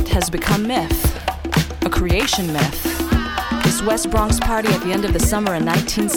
Earth has become myth, a creation myth. This West Bronx party at the end of the summer in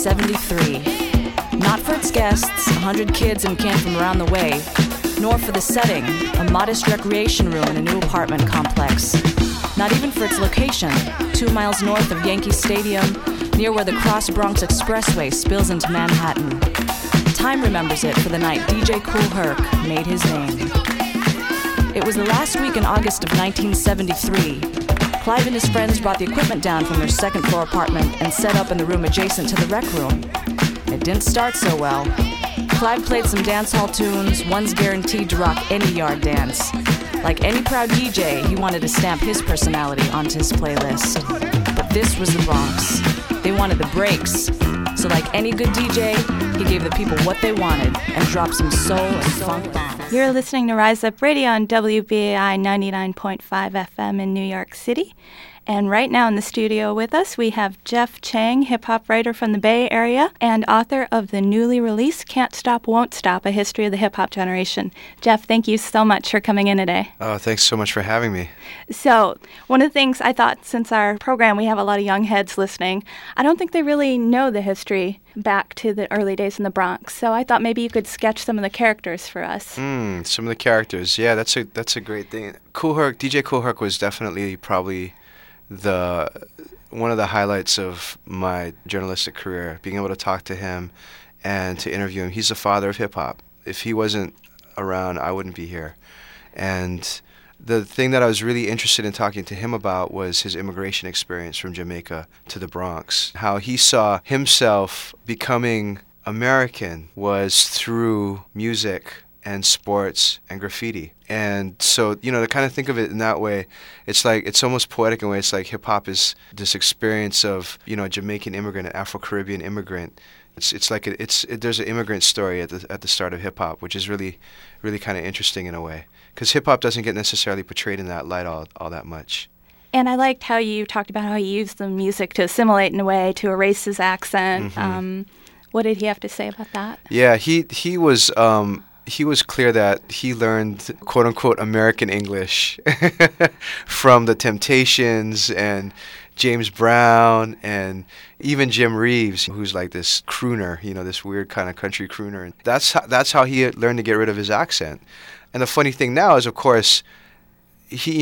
1973. Not for its guests, 100 kids and kin from around the way, nor for the setting, a modest recreation room in a new apartment complex. Not even for its location, 2 miles north of Yankee Stadium, near where the Cross Bronx Expressway spills into Manhattan. Time remembers it for the night DJ Kool Herc made his name. It was the last week in August of 1973. Clive and his friends brought the equipment down from their second-floor apartment and set up in the room adjacent to the rec room. It didn't start so well. Clive played some dance hall tunes, one's guaranteed to rock any yard dance. Like any proud DJ, he wanted to stamp his personality onto his playlist. But this was the Bronx. They wanted the breaks. So like any good DJ, he gave the people what they wanted and dropped some soul and funk bombs. You're listening to Rise Up Radio on WBAI 99.5 FM in New York City. And right now in the studio with us, we have Jeff Chang, hip-hop writer from the Bay Area and author of the newly released Can't Stop, Won't Stop, A History of the Hip-Hop Generation. Jeff, thank you so much for coming in today. Oh, thanks so much for having me. So, one of the things I thought, since our program, we have a lot of young heads listening, I don't think they really know the history back to the early days in the Bronx. So I thought maybe you could sketch some of the characters for us. Some of the characters. Yeah, that's a great thing. Kool Herc, DJ Kool Herc was definitely probably one of the highlights of my journalistic career, being able to talk to him and to interview him. He's the father of hip-hop. If he wasn't around, I wouldn't be here. And the thing that I was really interested in talking to him about was his immigration experience from Jamaica to the Bronx. How he saw himself becoming American was through music and sports and graffiti. And so, to kind of think of it in that way, it's almost poetic in a way. It's like hip-hop is this experience of, a Jamaican immigrant, an Afro-Caribbean immigrant. There's an immigrant story at the start of hip-hop, which is really, really kind of interesting in a way. Because hip-hop doesn't get necessarily portrayed in that light all that much. And I liked how you talked about how he used the music to assimilate in a way, to erase his accent. Mm-hmm. What did he have to say about that? Yeah, he was clear that he learned quote-unquote American English from the Temptations and James Brown and even Jim Reeves, who's like this crooner, this weird kind of country crooner. And that's how he learned to get rid of his accent. And the funny thing now is, of course, he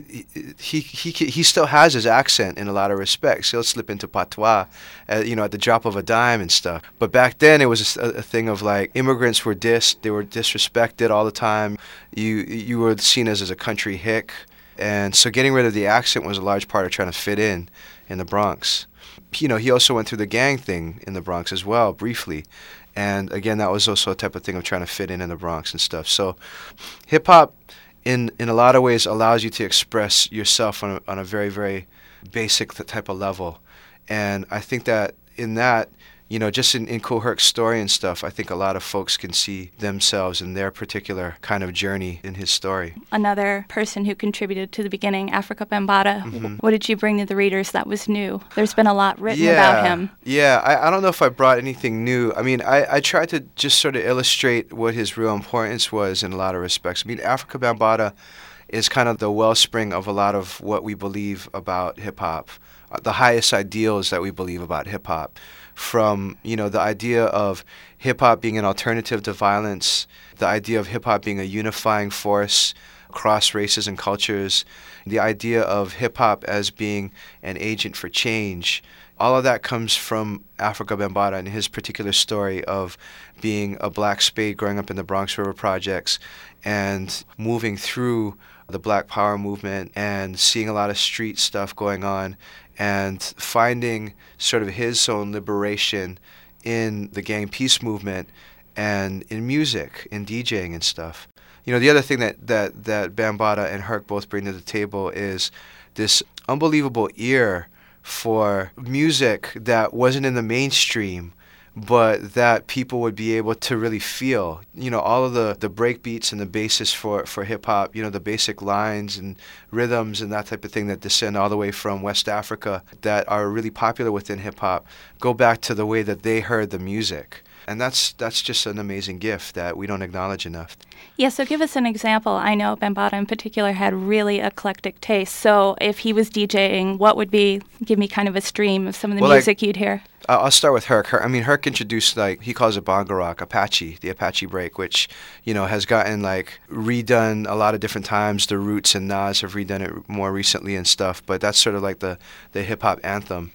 still has his accent in a lot of respects. He'll slip into patois, at the drop of a dime and stuff. But back then, it was a thing of like immigrants were dissed, they were disrespected all the time. You were seen as a country hick, and so getting rid of the accent was a large part of trying to fit in the Bronx. He also went through the gang thing in the Bronx as well, briefly. And again, that was also a type of thing of trying to fit in the Bronx and stuff. So hip hop, in a lot of ways, allows you to express yourself on a very, very basic type of level. And I think that in that, just in Kool Herc's story and stuff, I think a lot of folks can see themselves in their particular kind of journey in his story. Another person who contributed to the beginning, Afrika Bambaataa. Mm-hmm. What did you bring to the readers that was new? There's been a lot written about him. Yeah, I don't know if I brought anything new. I mean, I tried to just sort of illustrate what his real importance was in a lot of respects. I mean, Afrika Bambaataa is kind of the wellspring of a lot of what we believe about hip-hop, the highest ideals that we believe about hip-hop. From, the idea of hip-hop being an alternative to violence, the idea of hip-hop being a unifying force across races and cultures, the idea of hip-hop as being an agent for change. All of that comes from Afrika Bambaataa and his particular story of being a black spade growing up in the Bronx River Projects and moving through the Black Power movement and seeing a lot of street stuff going on and finding sort of his own liberation in the gang peace movement and in music, in DJing and stuff. The other thing that Bambaataa and Herc both bring to the table is this unbelievable ear for music that wasn't in the mainstream, but that people would be able to really feel. All of the break beats and the basis for hip-hop, the basic lines and rhythms and that type of thing that descend all the way from West Africa that are really popular within hip-hop go back to the way that they heard the music. And that's just an amazing gift that we don't acknowledge enough. Yeah, so give us an example. I know Bambaataa in particular had really eclectic taste. So if he was DJing, what would be, give me kind of a stream of some of the music you'd hear? I'll start with Herc. Herc introduced, like, he calls it bongo rock, Apache, the Apache break, which, has gotten, like, redone a lot of different times. The Roots and Nas have redone it more recently and stuff, but that's sort of like the hip-hop anthem,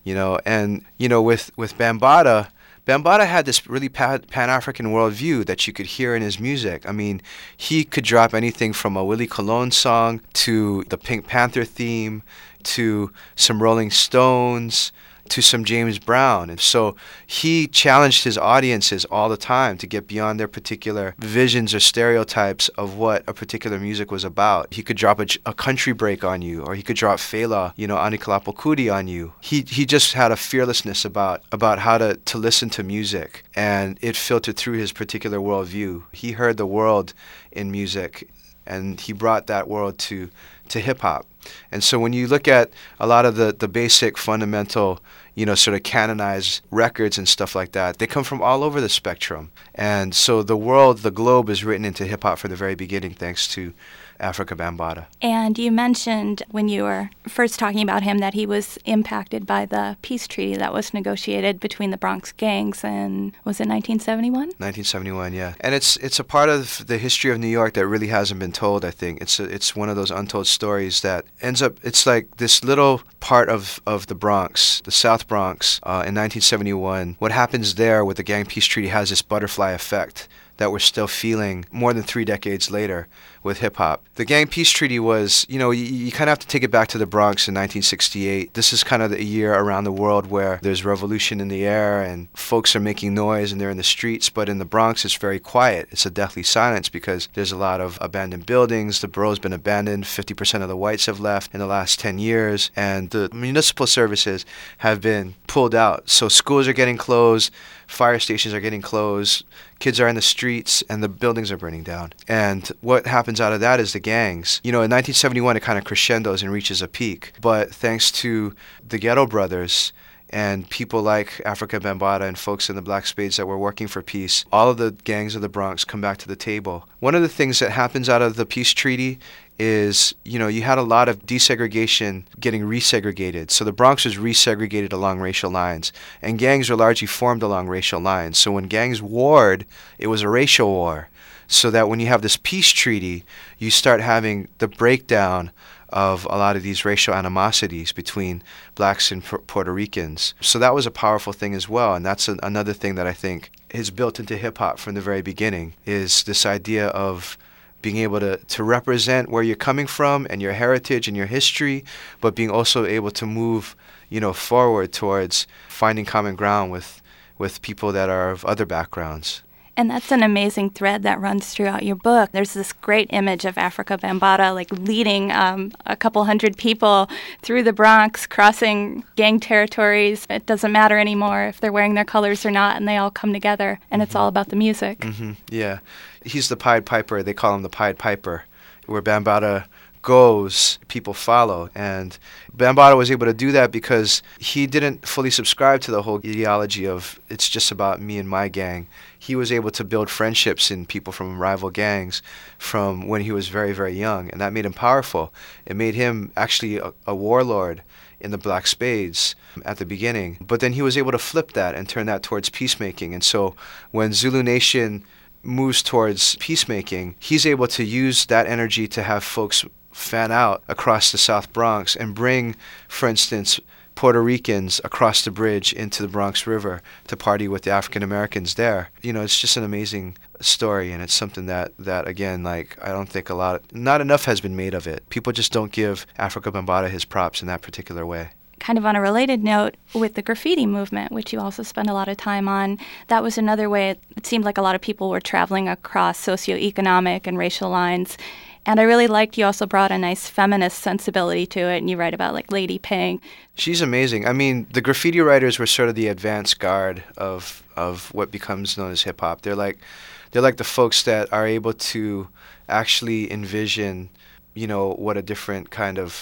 And, with Bambaataa, Bambaataa had this really Pan-African worldview that you could hear in his music. I mean, he could drop anything from a Willie Colon song to the Pink Panther theme to some Rolling Stones to some James Brown. And so he challenged his audiences all the time to get beyond their particular visions or stereotypes of what a particular music was about. He could drop a country break on you, or he could drop Fela, Anikulapo Kuti on you. He just had a fearlessness about how to listen to music, and it filtered through his particular worldview. He heard the world in music, and he brought that world to hip-hop. And so when you look at a lot of the basic fundamental, sort of canonized records and stuff like that, they come from all over the spectrum. And so the globe is written into hip-hop from the very beginning, thanks to Afrika Bambaataa. And you mentioned when you were first talking about him that he was impacted by the peace treaty that was negotiated between the Bronx gangs in, was it 1971? 1971, yeah. And it's a part of the history of New York that really hasn't been told, I think. It's one of those untold stories that ends up, it's like this little part of the Bronx, the South Bronx, in 1971. What happens there with the gang peace treaty has this butterfly effect that we're still feeling more than 3 decades later with hip-hop. The Gang Peace Treaty was, you kind of have to take it back to the Bronx in 1968. This is kind of the year around the world where there's revolution in the air and folks are making noise and they're in the streets, but in the Bronx it's very quiet. It's a deathly silence because there's a lot of abandoned buildings. The borough's been abandoned. 50% of the whites have left in the last 10 years, and the municipal services have been pulled out. So schools are getting closed, fire stations are getting closed, kids are in the streets, and the buildings are burning down. And what happens out of that is the gangs. In 1971, it kind of crescendos and reaches a peak. But thanks to the Ghetto Brothers and people like Afrika Bambaataa and folks in the Black Spades that were working for peace, all of the gangs of the Bronx come back to the table. One of the things that happens out of the peace treaty is, you had a lot of desegregation getting resegregated. So the Bronx was resegregated along racial lines, and gangs were largely formed along racial lines. So when gangs warred, it was a racial war. So that when you have this peace treaty, you start having the breakdown of a lot of these racial animosities between blacks and Puerto Ricans. So that was a powerful thing as well, and that's another thing that I think is built into hip-hop from the very beginning, is this idea of being able to represent where you're coming from and your heritage and your history, but being also able to move, forward towards finding common ground with people that are of other backgrounds. And that's an amazing thread that runs throughout your book. There's this great image of Afrika Bambaataa leading a couple hundred people through the Bronx, crossing gang territories. It doesn't matter anymore if they're wearing their colors or not, and they all come together, and it's all about the music. Mm-hmm. Yeah. He's the Pied Piper. They call him the Pied Piper. Where Bambaataa goes, people follow. And Bambaataa was able to do that because he didn't fully subscribe to the whole ideology of it's just about me and my gang. He was able to build friendships in people from rival gangs from when he was very, very young, and that made him powerful. It made him actually a warlord in the Black Spades at the beginning. But then he was able to flip that and turn that towards peacemaking. And so when Zulu Nation moves towards peacemaking, he's able to use that energy to have folks fan out across the South Bronx and bring, for instance, Puerto Ricans across the bridge into the Bronx River to party with the African Americans there. It's just an amazing story, and it's something that again, I don't think not enough has been made of it. People just don't give Afrika Bambaataa his props in that particular way. Kind of on a related note, with the graffiti movement, which you also spend a lot of time on, that was another way it seemed like a lot of people were traveling across socioeconomic and racial lines. And I really liked you also brought a nice feminist sensibility to it, and you write about Lady Pink. She's amazing. I mean, the graffiti writers were sort of the advanced guard of what becomes known as hip-hop. They're like the folks that are able to actually envision, what a different kind of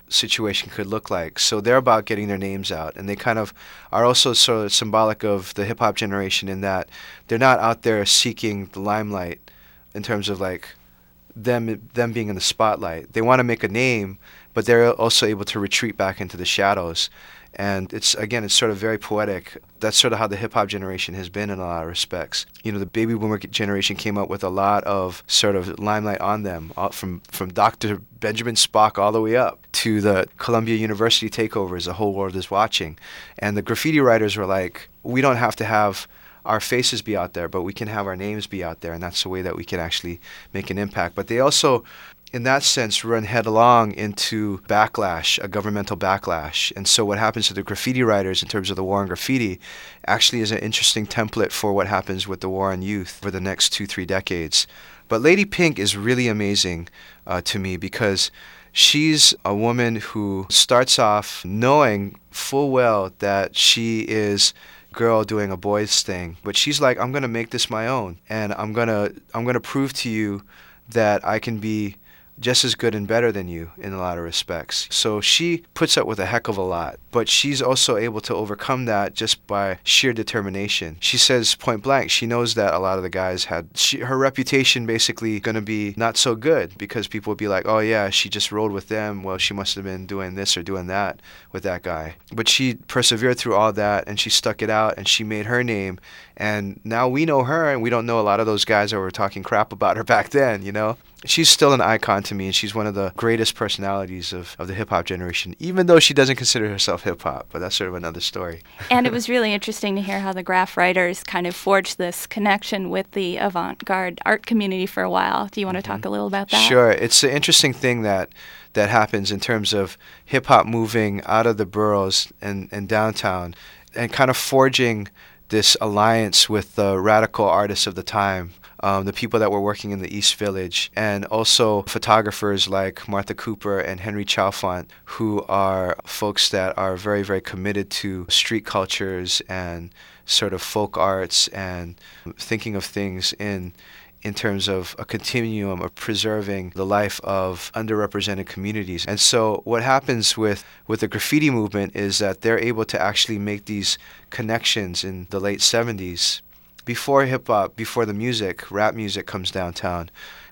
situation could look like. So they're about getting their names out, and they kind of are also sort of symbolic of the hip-hop generation in that they're not out there seeking the limelight in terms of like them being in the spotlight. They want to make a name, but they're also able to retreat back into the shadows. And it's sort of very poetic. That's sort of how the hip-hop generation has been in a lot of respects. You know, the baby boomer generation came up with a lot of sort of limelight on them, from Dr. Benjamin Spock all the way up to the Columbia University takeovers the whole world is watching. And the graffiti writers were like, we don't have to have our faces be out there, but we can have our names be out there, and that's the way that we can actually make an impact. But they also, in that sense, run headlong into backlash, a governmental backlash. And so what happens to the graffiti writers in terms of the war on graffiti actually is an interesting template for what happens with the war on youth for the next 2-3 decades. But Lady Pink is really amazing to me because she's a woman who starts off knowing full well that she is girl doing a boy's thing, but she's like, I'm gonna make this my own, and I'm gonna prove to you that I can be just as good and better than you in a lot of respects. So she puts up with a heck of a lot, but she's also able to overcome that just by sheer determination. She says point blank, she knows that a lot of the guys her reputation basically going to be not so good because people would be like, oh yeah, she just rolled with them. Well, she must have been doing this or doing that with that guy. But she persevered through all that, and she stuck it out, and she made her name. And now we know her, and we don't know a lot of those guys that were talking crap about her back then, you know? She's still an icon to me, and she's one of the greatest personalities of the hip-hop generation, even though she doesn't consider herself hip-hop, but that's sort of another story. And it was really interesting to hear how the graph writers kind of forged this connection with the avant-garde art community for a while. Do you want to talk a little about that? Sure. It's an interesting thing that happens in terms of hip-hop moving out of the boroughs and downtown and kind of forging this alliance with the radical artists of the time. The people that were working in the East Village, and also photographers like Martha Cooper and Henry Chalfant, who are folks that are very, very committed to street cultures and sort of folk arts and thinking of things in terms of a continuum of preserving the life of underrepresented communities. And so what happens with the graffiti movement is that they're able to actually make these connections in the late 70s. Before hip-hop, before the music, rap music comes downtown.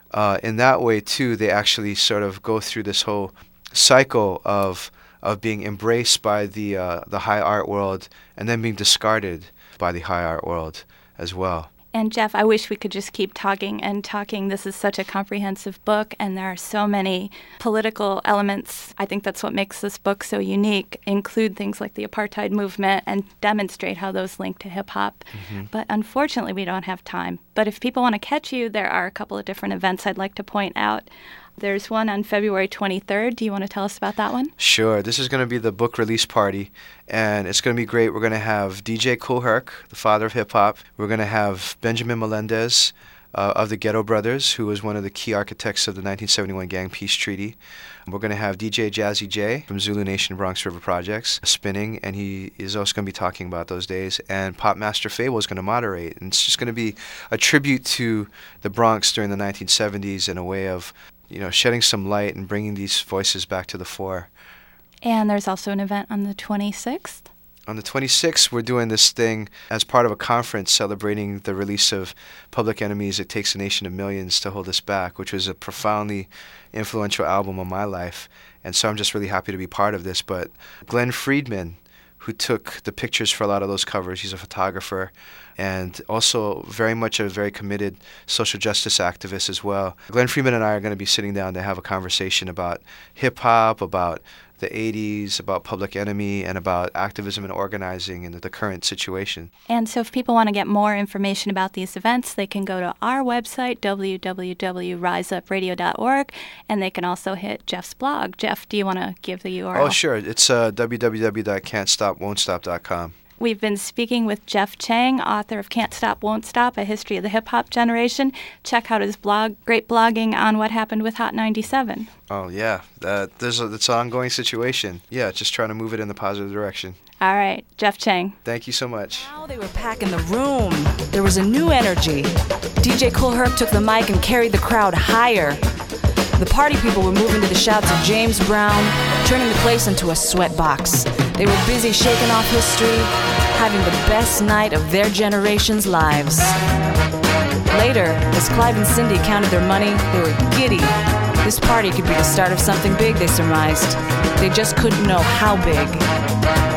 In that way, too, they actually sort of go through this whole cycle of being embraced by the high art world and then being discarded by the high art world as well. And Jeff, I wish we could just keep talking and talking. This is such a comprehensive book, and there are so many political elements. I think that's what makes this book so unique, include things like the apartheid movement and demonstrate how those link to hip-hop. Mm-hmm. But unfortunately, we don't have time. But if people want to catch you, there are a couple of different events I'd like to point out. There's one on February 23rd. Do you want to tell us about that one? Sure. This is going to be the book release party, and it's going to be great. We're going to have DJ Kool Herc, the father of hip-hop. We're going to have Benjamin Melendez of the Ghetto Brothers, who was one of the key architects of the 1971 Gang Peace Treaty. We're going to have DJ Jazzy J from Zulu Nation Bronx River Projects spinning, and he is also going to be talking about those days. And Pop Master Fable is going to moderate. And it's just going to be a tribute to the Bronx during the 1970s in a way of shedding some light and bringing these voices back to the fore. And there's also an event on the 26th. On the 26th, we're doing this thing as part of a conference celebrating the release of Public Enemy's It Takes a Nation of Millions to Hold Us Back, which was a profoundly influential album of my life. And so I'm just really happy to be part of this. But Glenn Friedman, who took the pictures for a lot of those covers, he's a photographer, and also very much a very committed social justice activist as well. Glenn Friedman and I are going to be sitting down to have a conversation about hip-hop, about the 80s, about Public Enemy, and about activism and organizing in the current situation. And so if people want to get more information about these events, they can go to our website, www.riseupradio.org, and they can also hit Jeff's blog. Jeff, do you want to give the URL? Oh, sure. It's www.can'tstopwon'tstop.com. We've been speaking with Jeff Chang, author of Can't Stop, Won't Stop, A History of the Hip-Hop Generation. Check out his blog, great blogging on what happened with Hot 97. Oh, yeah. It's an ongoing situation. Yeah, just trying to move it in the positive direction. All right. Jeff Chang. Thank you so much. Now they were packing the room. There was a new energy. DJ Kool Herc took the mic and carried the crowd higher. The party people were moving to the shouts of James Brown, turning the place into a sweatbox. They were busy shaking off history, having the best night of their generation's lives. Later, as Clive and Cindy counted their money, they were giddy. This party could be the start of something big, they surmised. They just couldn't know how big.